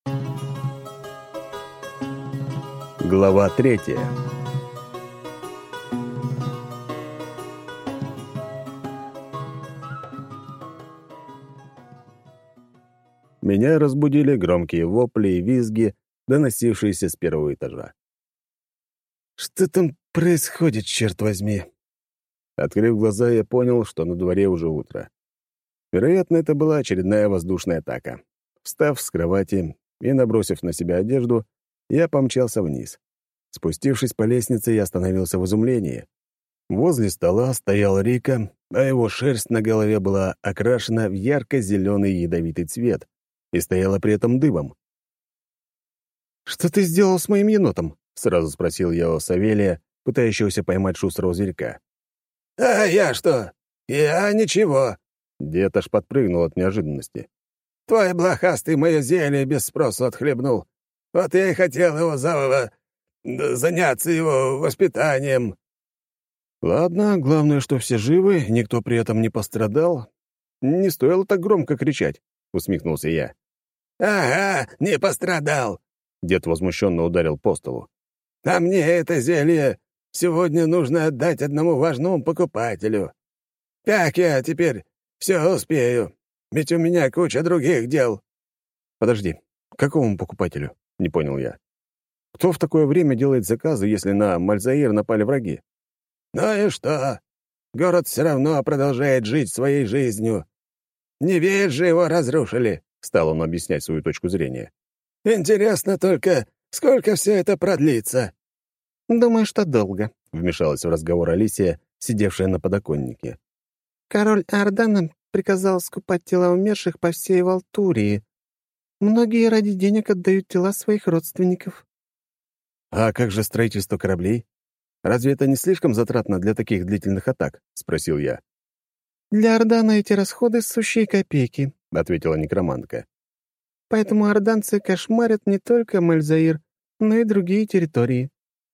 Глава 3. Меня разбудили громкие вопли и визги, доносившиеся с первого этажа. «Что там происходит, черт возьми?» Открыв глаза, я понял, что на дворе уже утро. Вероятно, это была очередная воздушная атака. Встав с кровати и набросив на себя одежду, я помчался вниз. Спустившись по лестнице, я остановился в изумлении. Возле стола стоял Рика, а его шерсть на голове была окрашена в ярко-зеленый ядовитый цвет и стояла при этом дыбом. «Что ты сделал с моим енотом?» — сразу спросил я у Савелия, пытающегося поймать шустрого зверька. «А я что? Я ничего». Дед аж подпрыгнул от неожиданности. «Твой блохастый мое зелье без спросу отхлебнул. Вот я и хотел его заняться его воспитанием». «Ладно, главное, что все живы, никто при этом не пострадал. Не стоило так громко кричать», — усмехнулся я. «Ага, не пострадал». Дед возмущенно ударил по столу. «А мне это зелье сегодня нужно отдать одному важному покупателю. Как я теперь все успею? Ведь у меня куча других дел». «Подожди, какому покупателю?» — не понял я. «Кто в такое время делает заказы, если на Мальзаир напали враги?» «Ну и что? Город все равно продолжает жить своей жизнью. Не весь же его разрушили», — стал он объяснять свою точку зрения. «Интересно только, сколько все это продлится?» «Думаю, что долго», — вмешалась в разговор Алисия, сидевшая на подоконнике. «Король Иордана приказал скупать тела умерших по всей Валтурии. Многие ради денег отдают тела своих родственников». «А как же строительство кораблей? Разве это не слишком затратно для таких длительных атак?» — спросил я. «Для Ордана эти расходы — сущие копейки», — ответила некромантка. «поэтому орданцы кошмарят не только Мальзаир, но и другие территории».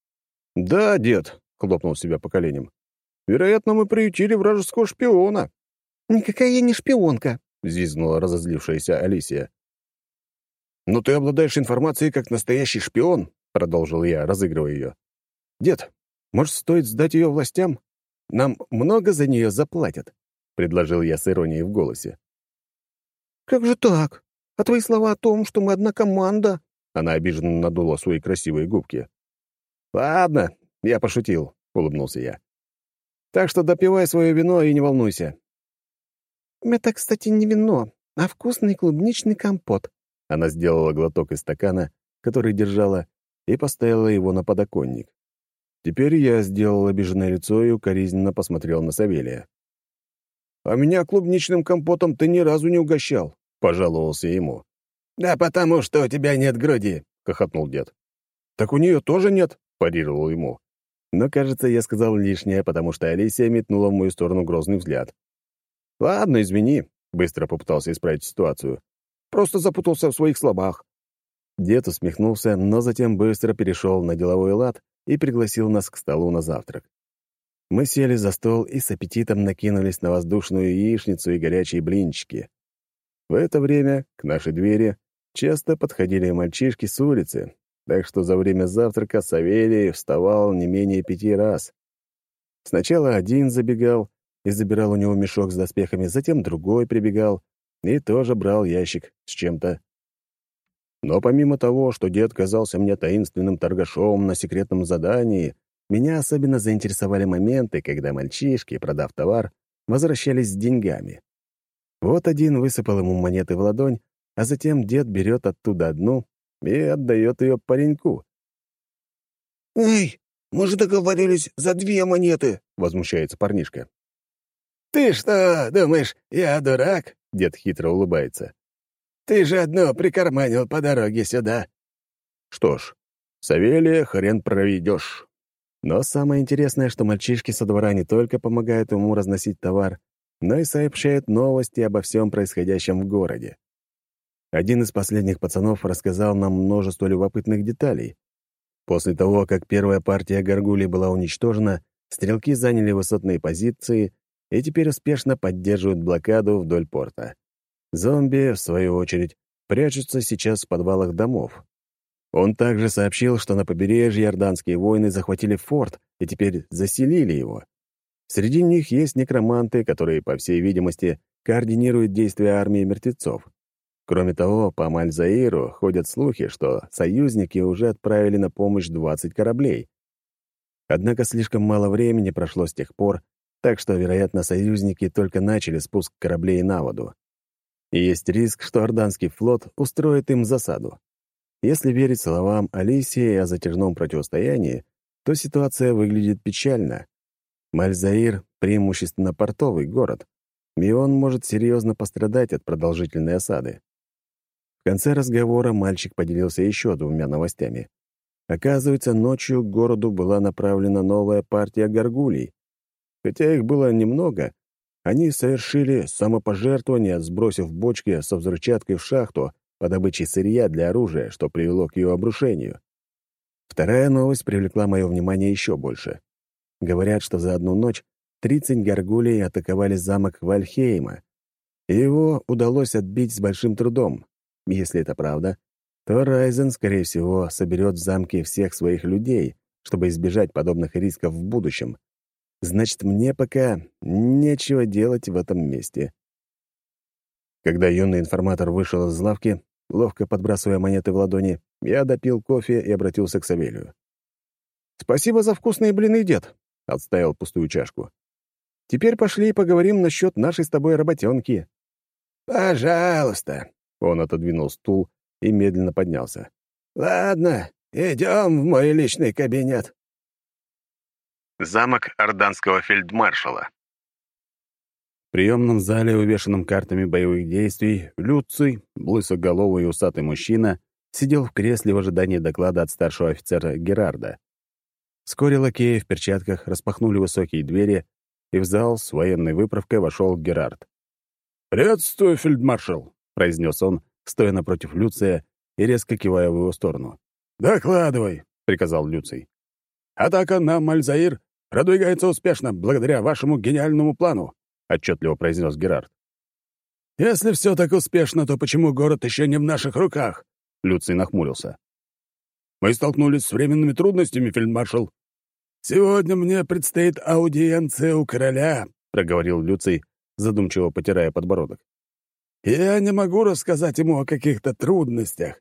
«Да, дед», — хлопнул себя по коленям. «Вероятно, мы приютили вражеского шпиона». «Никакая я не шпионка», — взвизгнула разозлившаяся Алисия. «Но ты обладаешь информацией как настоящий шпион», — продолжил я, разыгрывая ее. «Дед, может, стоит сдать ее властям? Нам много за нее заплатят», — предложил я с иронией в голосе. «Как же так? А твои слова о том, что мы одна команда?» Она обиженно надула свои красивые губки. «Ладно, я пошутил», — улыбнулся я. «Так что допивай свое вино и не волнуйся». «Это, кстати, не вино, а вкусный клубничный компот». Она сделала глоток из стакана, который держала, и поставила его на подоконник. Теперь я сделал обиженное лицо и укоризненно посмотрел на Савелия. «А меня клубничным компотом ты ни разу не угощал», — пожаловался ему. «Да потому что у тебя нет груди», — хохотнул дед. «Так у нее тоже нет», — парировал ему. Но, кажется, я сказал лишнее, потому что Алисия метнула в мою сторону грозный взгляд. «Ладно, извини», — быстро попытался исправить ситуацию. «Просто запутался в своих словах». Дед усмехнулся, но затем быстро перешел на деловой лад и пригласил нас к столу на завтрак. Мы сели за стол и с аппетитом накинулись на воздушную яичницу и горячие блинчики. В это время к нашей двери часто подходили мальчишки с улицы, так что за время завтрака Савелий вставал не менее 5 раз. Сначала один забегал и забирал у него мешок с доспехами, затем другой прибегал и тоже брал ящик с чем-то. Но помимо того, что дед казался мне таинственным торгашом на секретном задании, меня особенно заинтересовали моменты, когда мальчишки, продав товар, возвращались с деньгами. Вот один высыпал ему монеты в ладонь, а затем дед берет оттуда одну и отдает ее пареньку. «Эй, мы же договорились за 2 монеты», — возмущается парнишка. «Ты что, думаешь, я дурак?» — дед хитро улыбается. «Ты же одно прикарманил по дороге сюда». Что ж, Савелия хрен проведешь. Но самое интересное, что мальчишки со двора не только помогают ему разносить товар, но и сообщают новости обо всем происходящем в городе. Один из последних пацанов рассказал нам множество любопытных деталей. После того, как первая партия горгулей была уничтожена, стрелки заняли высотные позиции и теперь успешно поддерживают блокаду вдоль порта. Зомби, в свою очередь, прячутся сейчас в подвалах домов. Он также сообщил, что на побережье иорданские воины захватили форт и теперь заселили его. Среди них есть некроманты, которые, по всей видимости, координируют действия армии мертвецов. Кроме того, по Маль-Заиру ходят слухи, что союзники уже отправили на помощь 20 кораблей. Однако слишком мало времени прошло с тех пор, так что, вероятно, союзники только начали спуск кораблей на воду. И есть риск, что Орданский флот устроит им засаду. Если верить словам Алисии о затяжном противостоянии, то ситуация выглядит печально. Маль-Заир — преимущественно портовый город, и он может серьезно пострадать от продолжительной осады. В конце разговора мальчик поделился еще двумя новостями. Оказывается, ночью к городу была направлена новая партия горгулей. Хотя их было немного, они совершили самопожертвование, сбросив бочки со взрывчаткой в шахту по добыче сырья для оружия, что привело к ее обрушению. Вторая новость привлекла мое внимание еще больше. Говорят, что за одну ночь 30 горгулей атаковали замок Вальхейма, и его удалось отбить с большим трудом. Если это правда, то Райзен, скорее всего, соберет в замке всех своих людей, чтобы избежать подобных рисков в будущем. Значит, мне пока нечего делать в этом месте. Когда юный информатор вышел из лавки, ловко подбрасывая монеты в ладони, я допил кофе и обратился к Савелию. «Спасибо за вкусные блины, дед», — отставил пустую чашку. «Теперь пошли и поговорим насчет нашей с тобой работенки». «Пожалуйста», — он отодвинул стул и медленно поднялся. «Ладно, идем в мой личный кабинет». Замок орданского фельдмаршала. В приемном зале, увешанном картами боевых действий, Люций, лысоголовый и усатый мужчина, сидел в кресле в ожидании доклада от старшего офицера Герарда. Вскоре лакеи в перчатках распахнули высокие двери, и в зал с военной выправкой вошел Герард. «Приветствую, фельдмаршал», — произнес он, стоя напротив Люция и резко кивая в его сторону. «Докладывай», — приказал Люций. «Атака на Маль-Заир продвигается успешно благодаря вашему гениальному плану», — отчетливо произнес Герард. «Если все так успешно, то почему город еще не в наших руках?» — Люций нахмурился. «Мы столкнулись с временными трудностями, фельдмаршал». «Сегодня мне предстоит аудиенция у короля», — проговорил Люций, задумчиво потирая подбородок. «Я не могу рассказать ему о каких-то трудностях.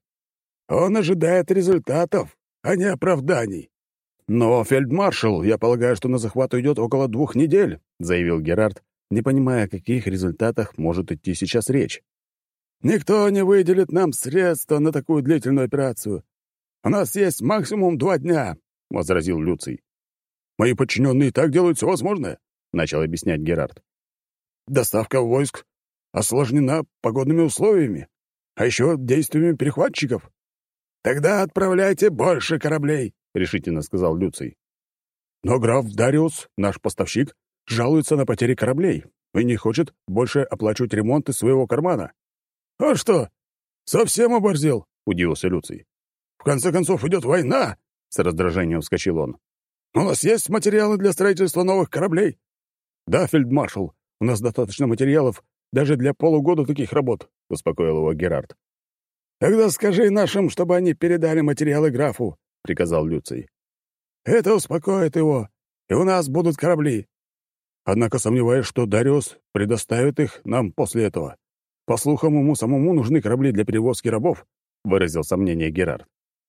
Он ожидает результатов, а не оправданий». «Но, фельдмаршал, я полагаю, что на захват уйдет около 2 недель», — заявил Герард, не понимая, о каких результатах может идти сейчас речь. «Никто не выделит нам средства на такую длительную операцию. У нас есть максимум 2 дня», — возразил Люций. «Мои подчиненные и так делают все возможное», — начал объяснять Герард. «Доставка войск осложнена погодными условиями, а еще действиями перехватчиков». «Тогда отправляйте больше кораблей», — решительно сказал Люций. «Но граф Дариус, наш поставщик, жалуется на потери кораблей и не хочет больше оплачивать ремонт из своего кармана». «А что, совсем оборзел?» — удивился Люций. «В конце концов, идет война!» — с раздражением вскочил он. «У нас есть материалы для строительства новых кораблей?» «Да, фельдмаршал, у нас достаточно материалов даже для полугода таких работ», — успокоил его Герард. «Тогда скажи нашим, чтобы они передали материалы графу», — приказал Люций. «Это успокоит его, и у нас будут корабли. Однако сомневаюсь, что Дариус предоставит их нам после этого. По слухам, ему самому нужны корабли для перевозки рабов», — выразил сомнение Герард.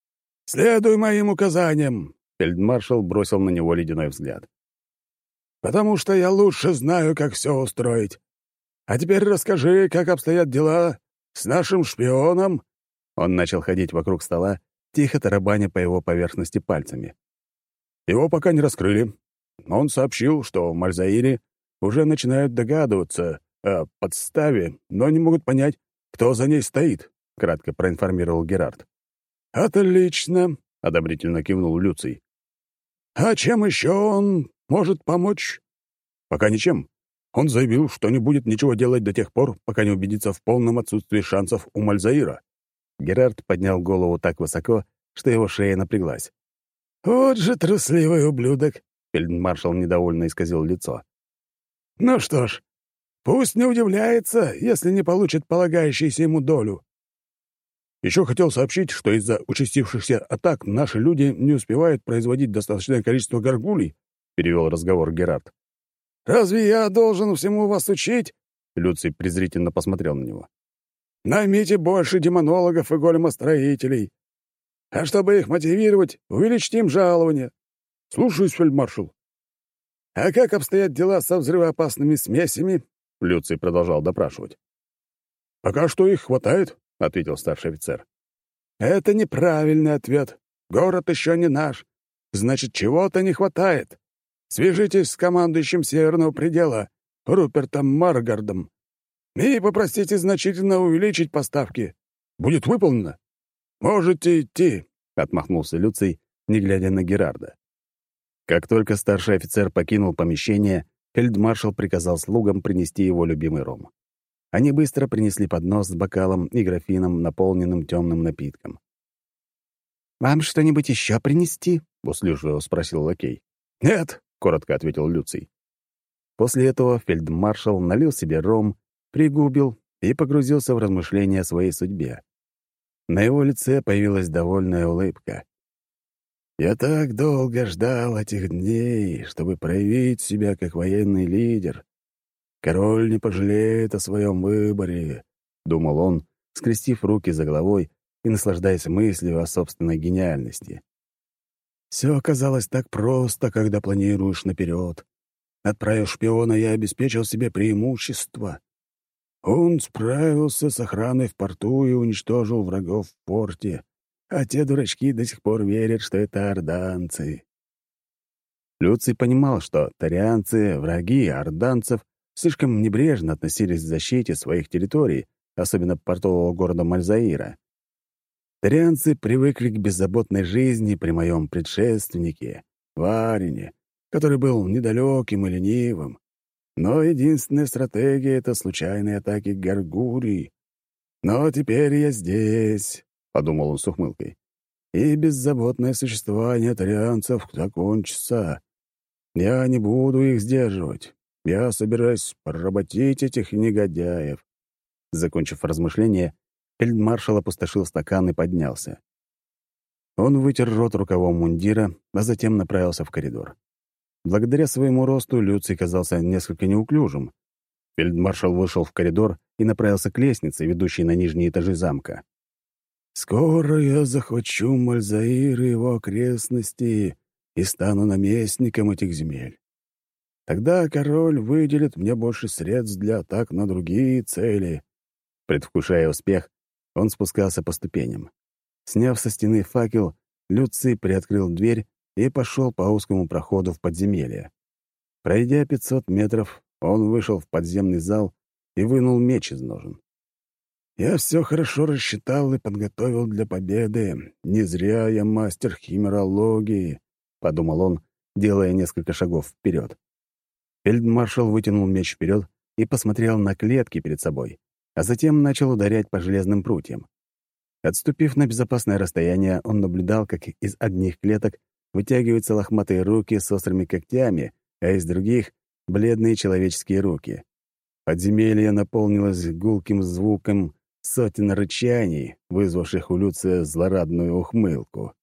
«Следуй моим указаниям», — фельдмаршал бросил на него ледяной взгляд. «Потому что я лучше знаю, как все устроить. А теперь расскажи, как обстоят дела с нашим шпионом». Он начал ходить вокруг стола, тихо тарабаня по его поверхности пальцами. «Его пока не раскрыли. Он сообщил, что в Маль-Заире уже начинают догадываться о подставе, но не могут понять, кто за ней стоит», — кратко проинформировал Герард. «Отлично», — одобрительно кивнул Люций. «А чем еще он может помочь?» «Пока ничем. Он заявил, что не будет ничего делать до тех пор, пока не убедится в полном отсутствии шансов у Маль-Заира». Герард поднял голову так высоко, что его шея напряглась. «Вот же трусливый ублюдок!» — фельдмаршал недовольно исказил лицо. «Ну что ж, пусть не удивляется, если не получит полагающуюся ему долю. Еще хотел сообщить, что из-за участившихся атак наши люди не успевают производить достаточное количество горгулей», — перевел разговор Герард. «Разве я должен всему вас учить?» Люций презрительно посмотрел на него. «Наймите больше демонологов и големостроителей. А чтобы их мотивировать, увеличьте им жалование. Слушаюсь, фельдмаршал». «А как обстоят дела со взрывоопасными смесями?» Люций продолжал допрашивать. «Пока что их хватает», — ответил старший офицер. «Это неправильный ответ. Город еще не наш. Значит, чего-то не хватает. Свяжитесь с командующим Северного предела, Рупертом Маргардом, и попросите значительно увеличить поставки. Будет выполнено. Можете идти», — отмахнулся Люций, не глядя на Герарда. Как только старший офицер покинул помещение, фельдмаршал приказал слугам принести его любимый ром. Они быстро принесли поднос с бокалом и графином, наполненным темным напитком. «Вам что-нибудь еще принести?» — услужливо спросил лакей. «Нет», — коротко ответил Люций. После этого фельдмаршал налил себе ром, пригубил и погрузился в размышления о своей судьбе. На его лице появилась довольная улыбка. «Я так долго ждал этих дней, чтобы проявить себя как военный лидер. Король не пожалеет о своем выборе», — думал он, скрестив руки за головой и наслаждаясь мыслью о собственной гениальности. «Все оказалось так просто, когда планируешь наперед. Отправив шпиона, я обеспечил себе преимущество. Он справился с охраной в порту и уничтожил врагов в порте, а те дурачки до сих пор верят, что это орданцы». Люций понимал, что тарианцы, враги орданцев, слишком небрежно относились к защите своих территорий, особенно портового города Мальзаира. Тарианцы привыкли к беззаботной жизни при моем предшественнике, Варине, который был недалеким и ленивым. Но единственная стратегия — это случайные атаки Гаргурий. Но теперь я здесь, — подумал он с ухмылкой, — и беззаботное существование тарианцев закончится. Я не буду их сдерживать. Я собираюсь поработить этих негодяев. Закончив размышления, фельдмаршал опустошил стакан и поднялся. Он вытер рот рукавом мундира, а затем направился в коридор. Благодаря своему росту Люций казался несколько неуклюжим. Фельдмаршал вышел в коридор и направился к лестнице, ведущей на нижние этажи замка. «Скоро я захвачу Мальзаир и его окрестности и стану наместником этих земель. Тогда король выделит мне больше средств для атак на другие цели». Предвкушая успех, он спускался по ступеням. Сняв со стены факел, Люций приоткрыл дверь и пошел по узкому проходу в подземелье. Пройдя 500 метров, он вышел в подземный зал и вынул меч из ножен. «Я все хорошо рассчитал и подготовил для победы. Не зря я мастер химерологии», — подумал он, делая несколько шагов вперед. Фельдмаршал вытянул меч вперед и посмотрел на клетки перед собой, а затем начал ударять по железным прутьям. Отступив на безопасное расстояние, он наблюдал, как из одних клеток вытягиваются лохматые руки с острыми когтями, а из других — бледные человеческие руки. Подземелье наполнилось гулким звуком сотен рычаний, вызвавших у Люция злорадную ухмылку.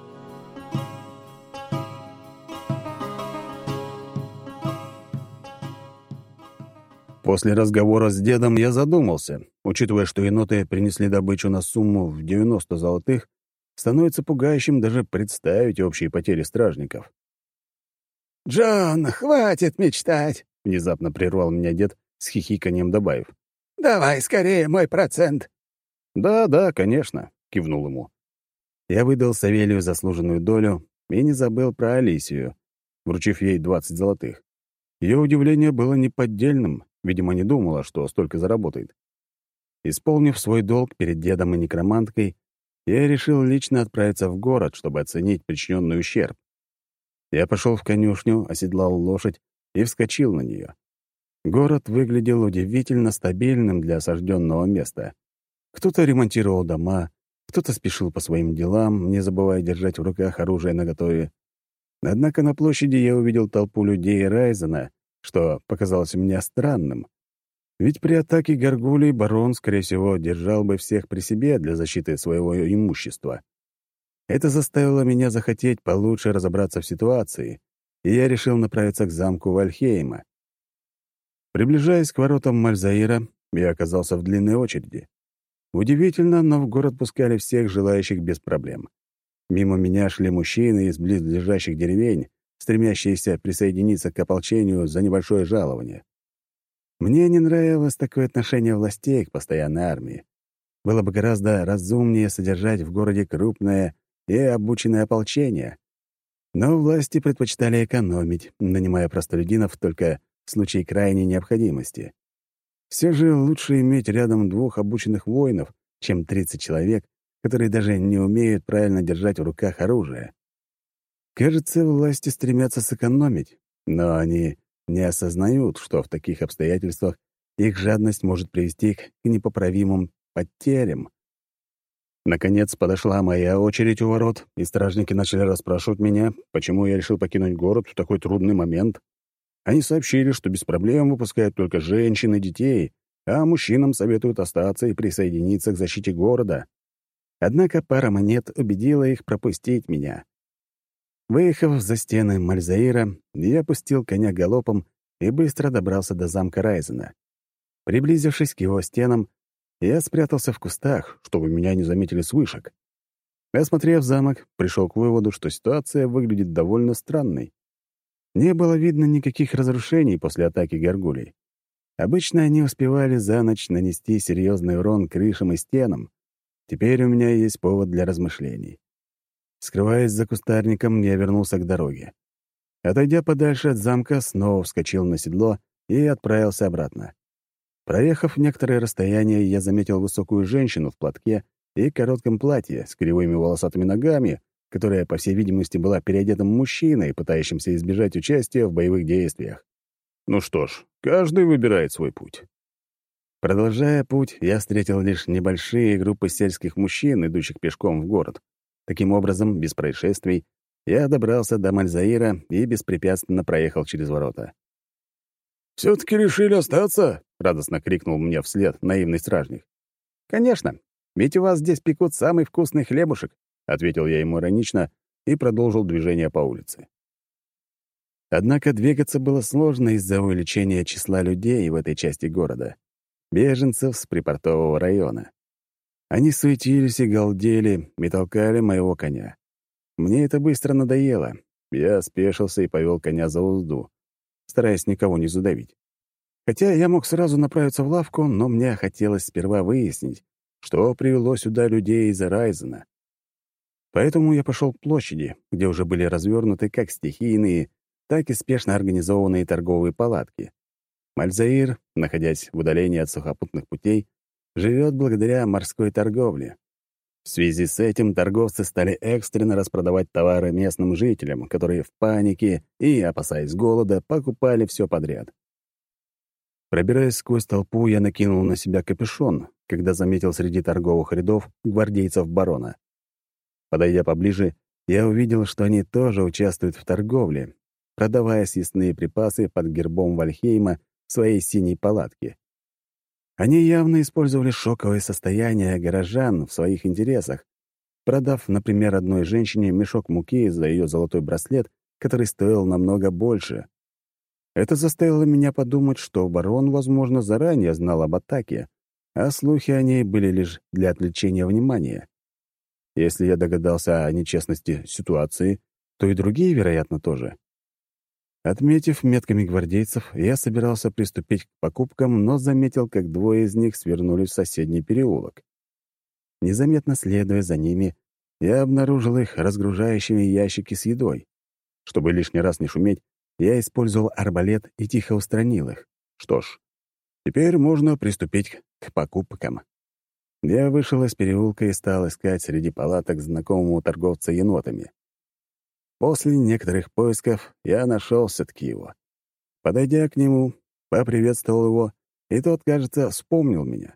После разговора с дедом я задумался. Учитывая, что еноты принесли добычу на сумму в 90 золотых, становится пугающим даже представить общие потери стражников. «Джон, хватит мечтать!» — внезапно прервал меня дед, с хихиканием добавив. «Давай скорее мой процент!» «Да, конечно», — кивнул ему. Я выдал Савелию заслуженную долю и не забыл про Алисию, вручив ей 20 золотых. Ее удивление было неподдельным, видимо, не думала, что столько заработает. Исполнив свой долг перед дедом и некроманткой, я решил лично отправиться в город, чтобы оценить причиненный ущерб. Я пошел в конюшню, оседлал лошадь и вскочил на нее. Город выглядел удивительно стабильным для осажденного места. Кто-то ремонтировал дома, кто-то спешил по своим делам, не забывая держать в руках оружие наготове. Однако на площади я увидел толпу людей Райзена, что показалось мне странным. Ведь при атаке горгулей барон, скорее всего, держал бы всех при себе для защиты своего имущества. Это заставило меня захотеть получше разобраться в ситуации, и я решил направиться к замку Вальхейма. Приближаясь к воротам Мальзаира, я оказался в длинной очереди. Удивительно, но в город пускали всех желающих без проблем. Мимо меня шли мужчины из близлежащих деревень, стремящиеся присоединиться к ополчению за небольшое жалование. Мне не нравилось такое отношение властей к постоянной армии. Было бы гораздо разумнее содержать в городе крупное и обученное ополчение. Но власти предпочитали экономить, нанимая простолюдинов только в случае крайней необходимости. Все же лучше иметь рядом 2 обученных воинов, чем 30 человек, которые даже не умеют правильно держать в руках оружие. Кажется, власти стремятся сэкономить, но они не осознают, что в таких обстоятельствах их жадность может привести к непоправимым потерям. Наконец подошла моя очередь у ворот, и стражники начали расспрашивать меня, почему я решил покинуть город в такой трудный момент. Они сообщили, что без проблем выпускают только женщин и детей, а мужчинам советуют остаться и присоединиться к защите города. Однако пара монет убедила их пропустить меня. Выехав за стены Мальзаира, я пустил коня галопом и быстро добрался до замка Райзена. Приблизившись к его стенам, я спрятался в кустах, чтобы меня не заметили с вышек. Осмотрев замок, пришел к выводу, что ситуация выглядит довольно странной. Не было видно никаких разрушений после атаки горгулей. Обычно они успевали за ночь нанести серьезный урон крышам и стенам. Теперь у меня есть повод для размышлений. Скрываясь за кустарником, я вернулся к дороге. Отойдя подальше от замка, снова вскочил на седло и отправился обратно. Проехав некоторое расстояние, я заметил высокую женщину в платке и коротком платье с кривыми волосатыми ногами, которая, по всей видимости, была переодетым мужчиной, пытающимся избежать участия в боевых действиях. Ну что ж, каждый выбирает свой путь. Продолжая путь, я встретил лишь небольшие группы сельских мужчин, идущих пешком в город. Таким образом, без происшествий, я добрался до Мальзаира и беспрепятственно проехал через ворота. «Все-таки решили остаться?» — радостно крикнул мне вслед наивный стражник. «Конечно, ведь у вас здесь пекут самый вкусный хлебушек», — ответил я ему иронично и продолжил движение по улице. Однако двигаться было сложно из-за увеличения числа людей в этой части города, беженцев с припортового района. Они суетились и галдели, и толкали моего коня. Мне это быстро надоело. Я спешился и повел коня за узду, стараясь никого не задавить. Хотя я мог сразу направиться в лавку, но мне хотелось сперва выяснить, что привело сюда людей из Райзена. Поэтому я пошел к площади, где уже были развернуты как стихийные, так и спешно организованные торговые палатки. Мальзаир, находясь в удалении от сухопутных путей, живет благодаря морской торговле. В связи с этим торговцы стали экстренно распродавать товары местным жителям, которые в панике и, опасаясь голода, покупали все подряд. Пробираясь сквозь толпу, я накинул на себя капюшон, когда заметил среди торговых рядов гвардейцев барона. Подойдя поближе, я увидел, что они тоже участвуют в торговле, продавая съестные припасы под гербом Вальхейма в своей синей палатке. Они явно использовали шоковое состояние горожан в своих интересах, продав, например, одной женщине мешок муки за ее золотой браслет, который стоил намного больше. Это заставило меня подумать, что барон, возможно, заранее знал об атаке, а слухи о ней были лишь для отвлечения внимания. Если я догадался о нечестности ситуации, то и другие, вероятно, тоже. Отметив метками гвардейцев, я собирался приступить к покупкам, но заметил, как 2 из них свернули в соседний переулок. Незаметно следуя за ними, я обнаружил их разгружающими ящики с едой. Чтобы лишний раз не шуметь, я использовал арбалет и тихо устранил их. Что ж, теперь можно приступить к покупкам. Я вышел из переулка и стал искать среди палаток знакомого торговца енотами. После некоторых поисков я нашел все-таки его. Подойдя к нему, поприветствовал его, и тот, кажется, вспомнил меня.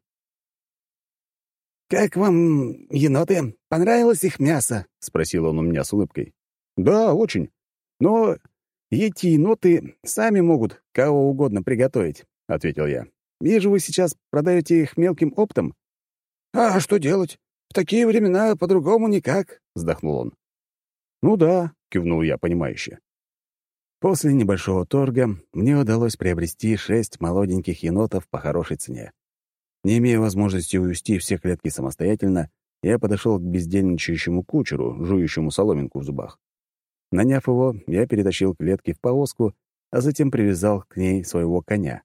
«Как вам еноты? Понравилось их мясо?» — спросил он у меня с улыбкой. «Да, очень. Но эти еноты сами могут кого угодно приготовить», — ответил я. Вижу, вы сейчас продаете их мелким оптом». «А что делать? В такие времена по-другому никак», — вздохнул он. «Ну да», — кивнул я, понимающе. После небольшого торга мне удалось приобрести 6 молоденьких енотов по хорошей цене. Не имея возможности увести все клетки самостоятельно, я подошел к бездельничающему кучеру, жующему соломинку в зубах. Наняв его, я перетащил клетки в повозку, а затем привязал к ней своего коня.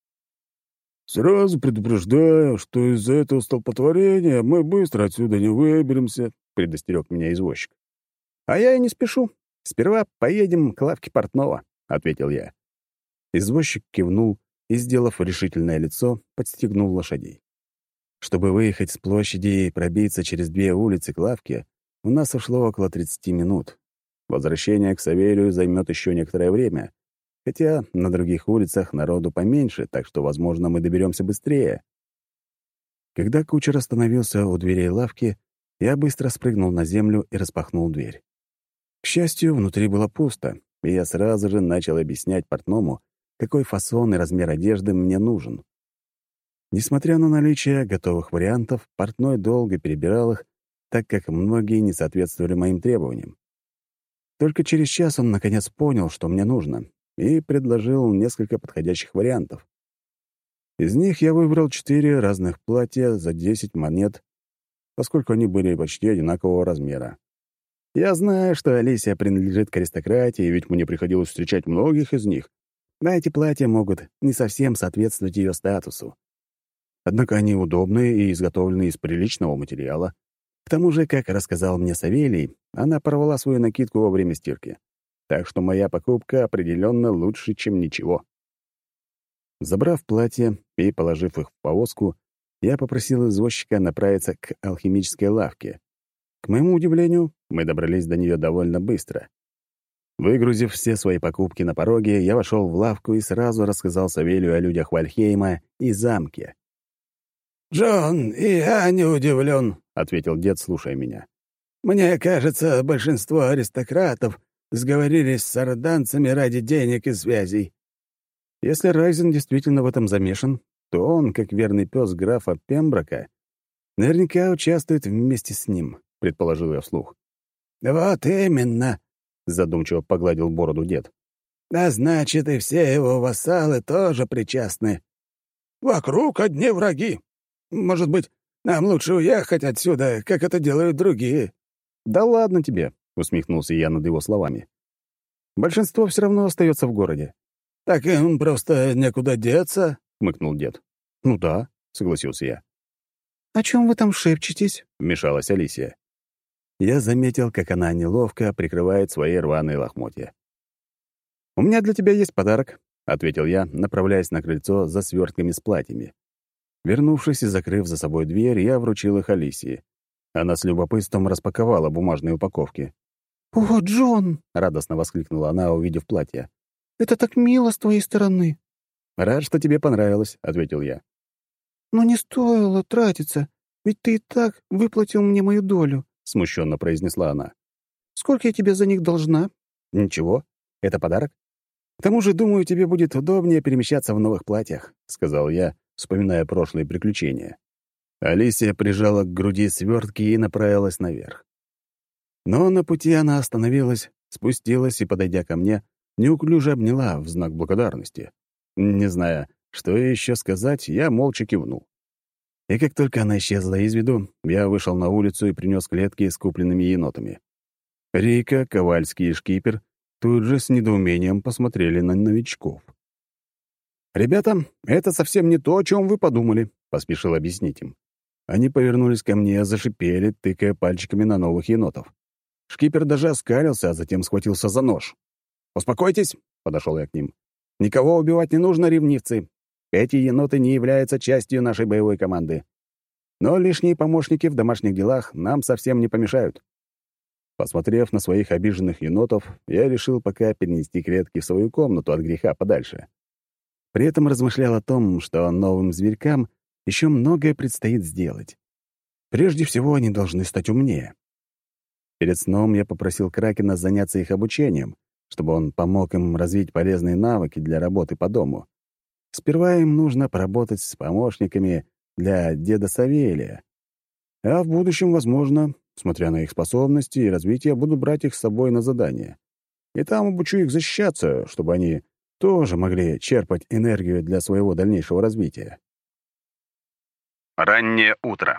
«Сразу предупреждаю, что из-за этого столпотворения мы быстро отсюда не выберемся», — предостерег меня извозчик. «А я и не спешу. Сперва поедем к лавке портного», — ответил я. Извозчик кивнул и, сделав решительное лицо, подстегнул лошадей. Чтобы выехать с площади и пробиться через 2 улицы к лавке, у нас ушло около 30 минут. Возвращение к Савелию займет еще некоторое время, хотя на других улицах народу поменьше, так что, возможно, мы доберемся быстрее. Когда кучер остановился у дверей лавки, я быстро спрыгнул на землю и распахнул дверь. К счастью, внутри было пусто, и я сразу же начал объяснять портному, какой фасон и размер одежды мне нужен. Несмотря на наличие готовых вариантов, портной долго перебирал их, так как многие не соответствовали моим требованиям. Только через час он наконец понял, что мне нужно, и предложил несколько подходящих вариантов. Из них я выбрал 4 разных платья за 10 монет, поскольку они были почти одинакового размера. Я знаю, что Алисия принадлежит к аристократии, ведь мне приходилось встречать многих из них, но эти платья могут не совсем соответствовать ее статусу. Однако они удобные и изготовлены из приличного материала. К тому же, как рассказал мне Савелий, она порвала свою накидку во время стирки. Так что моя покупка определенно лучше, чем ничего. Забрав платье и положив их в повозку, я попросил извозчика направиться к алхимической лавке. К моему удивлению, мы добрались до нее довольно быстро. Выгрузив все свои покупки на пороге, я вошел в лавку и сразу рассказал Савелию о людях Вальхейма и замке. «Джон, и я не удивлен», — ответил дед, слушая меня. «Мне кажется, большинство аристократов сговорились с орданцами ради денег и связей». Если Райзен действительно в этом замешан, то он, как верный пес графа Пемброка, наверняка участвует вместе с ним, предположил я вслух. «Вот именно», — задумчиво погладил бороду дед. «А значит, и все его вассалы тоже причастны. Вокруг одни враги. Может быть, нам лучше уехать отсюда, как это делают другие?» «Да ладно тебе», — усмехнулся я над его словами. «Большинство все равно остается в городе». «Так им просто некуда деться», — хмыкнул дед. «Ну да», — согласился я. «О чем вы там шепчетесь?» — вмешалась Алисия. Я заметил, как она неловко прикрывает свои рваные лохмотья. «У меня для тебя есть подарок», — ответил я, направляясь на крыльцо за свертками с платьями. Вернувшись и закрыв за собой дверь, я вручил их Алисии. Она с любопытством распаковала бумажные упаковки. «О, Джон!» — радостно воскликнула она, увидев платье. «Это так мило с твоей стороны». «Рад, что тебе понравилось», — ответил я. «Но не стоило тратиться, ведь ты и так выплатил мне мою долю», — смущенно произнесла она. «Сколько я тебе за них должна?» «Ничего, это подарок. К тому же, думаю, тебе будет удобнее перемещаться в новых платьях», — сказал я, вспоминая прошлые приключения. Алисия прижала к груди свертки и направилась наверх. Но на пути она остановилась, спустилась и, подойдя ко мне, неуклюже обняла в знак благодарности. Не зная, что еще сказать, я молча кивнул. И как только она исчезла из виду, я вышел на улицу и принес клетки с купленными енотами. Рика, Ковальский и Шкипер тут же с недоумением посмотрели на новичков. «Ребята, это совсем не то, о чем вы подумали», — поспешил объяснить им. Они повернулись ко мне, зашипели, тыкая пальчиками на новых енотов. Шкипер даже оскалился, а затем схватился за нож. «Успокойтесь», — подошел я к ним. «Никого убивать не нужно, ревнивцы. Эти еноты не являются частью нашей боевой команды. Но лишние помощники в домашних делах нам совсем не помешают». Посмотрев на своих обиженных енотов, я решил пока перенести клетки в свою комнату от греха подальше. При этом размышлял о том, что новым зверькам еще многое предстоит сделать. Прежде всего, они должны стать умнее. Перед сном я попросил Кракена заняться их обучением, чтобы он помог им развить полезные навыки для работы по дому. Сперва им нужно поработать с помощниками для деда Савелия. А в будущем, возможно, смотря на их способности и развитие, буду брать их с собой на задание. И там обучу их защищаться, чтобы они тоже могли черпать энергию для своего дальнейшего развития. Раннее утро.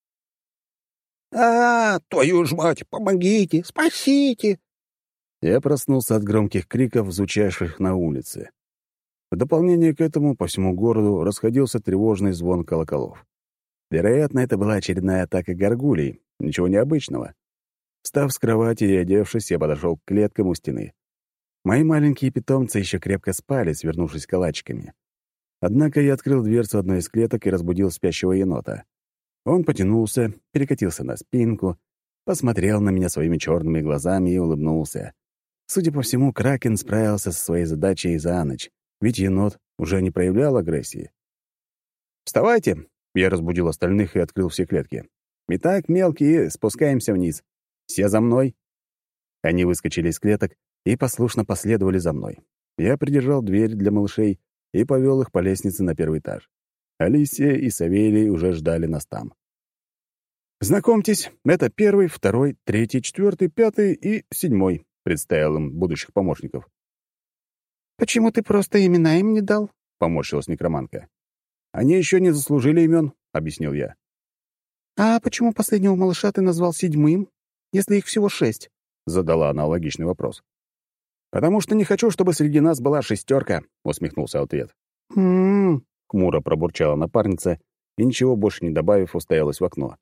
Твою ж мать, помогите, спасите!» Я проснулся от громких криков, звучавших на улице. В дополнение к этому по всему городу расходился тревожный звон колоколов. Вероятно, это была очередная атака горгулей, ничего необычного. Встав с кровати и одевшись, я подошел к клеткам у стены. Мои маленькие питомцы еще крепко спали, свернувшись калачиками. Однако я открыл дверцу одной из клеток и разбудил спящего енота. Он потянулся, перекатился на спинку, посмотрел на меня своими черными глазами и улыбнулся. Судя по всему, Кракен справился со своей задачей за ночь, ведь енот уже не проявлял агрессии. «Вставайте!» — я разбудил остальных и открыл все клетки. «Итак, мелкие, спускаемся вниз. Все за мной!» Они выскочили из клеток и послушно последовали за мной. Я придержал дверь для малышей и повел их по лестнице на первый этаж. Алисия и Савелий уже ждали нас там. «Знакомьтесь, это 1, 2, 3, 4, 5 и 7», — представил им будущих помощников. «Почему ты просто имена им не дал?» — поморщилась некроманка. «Они еще не заслужили имен», — объяснил я. «А почему последнего малыша ты назвал 7, если их всего 6?» — задала она логичный вопрос. «Потому что не хочу, чтобы среди нас была 6, — усмехнулся в ответ. «М-м-м», Хмуро пробурчала напарница и, ничего больше не добавив, уставилась в окно.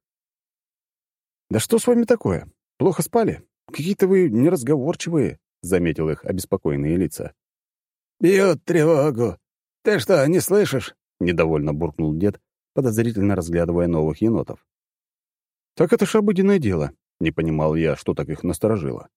«Да что с вами такое? Плохо спали? Какие-то вы неразговорчивые», — заметил их обеспокоенные лица. «Бьют тревогу. Ты что, не слышишь?» — недовольно буркнул дед, подозрительно разглядывая новых енотов. «Так это ж обыденное дело», — не понимал я, что так их насторожило.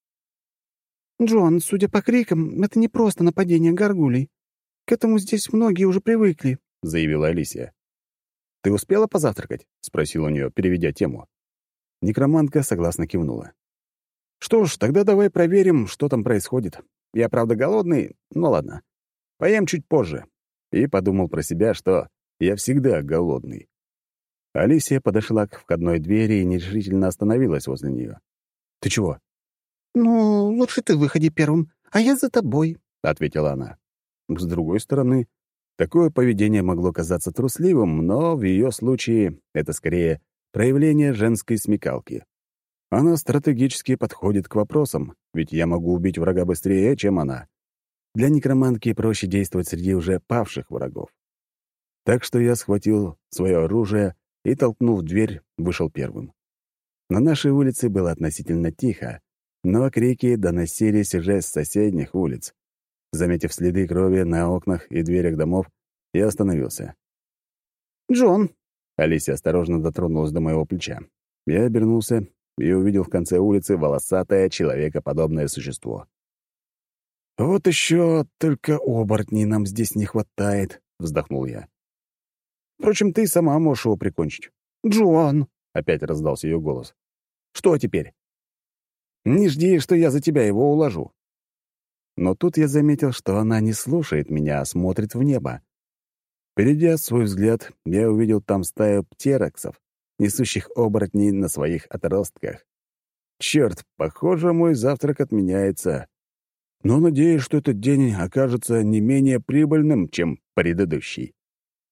«Джон, судя по крикам, это не просто нападение горгулей. К этому здесь многие уже привыкли», — заявила Алисия. «Ты успела позавтракать?» — спросил у нее, переведя тему. Некромантка согласно кивнула. «Что ж, тогда давай проверим, что там происходит. Я, правда, голодный, но ладно. Поем чуть позже». И подумал про себя, что я всегда голодный. Алисия подошла к входной двери и нерешительно остановилась возле нее. «Ты чего?» «Ну, лучше ты выходи первым, а я за тобой», — ответила она. С другой стороны, такое поведение могло казаться трусливым, но в ее случае это скорее проявление женской смекалки. Она стратегически подходит к вопросам, ведь я могу убить врага быстрее, чем она. Для некромантки проще действовать среди уже павших врагов. Так что я схватил свое оружие и, толкнув дверь, вышел первым. На нашей улице было относительно тихо, но крики доносились уже с соседних улиц. Заметив следы крови на окнах и дверях домов, я остановился. «Джон!» — Алисия осторожно дотронулась до моего плеча. Я обернулся и увидел в конце улицы волосатое, человекоподобное существо. «Вот еще только оборотней нам здесь не хватает», — вздохнул я. «Впрочем, ты сама можешь его прикончить». «Джон!» — опять раздался ее голос. «Что теперь?» «Не жди, что я за тебя его уложу». Но тут я заметил, что она не слушает меня, а смотрит в небо. Перейдя свой взгляд, я увидел там стаю птероксов, несущих оборотней на своих отростках. Черт, похоже, мой завтрак отменяется. Но надеюсь, что этот день окажется не менее прибыльным, чем предыдущий.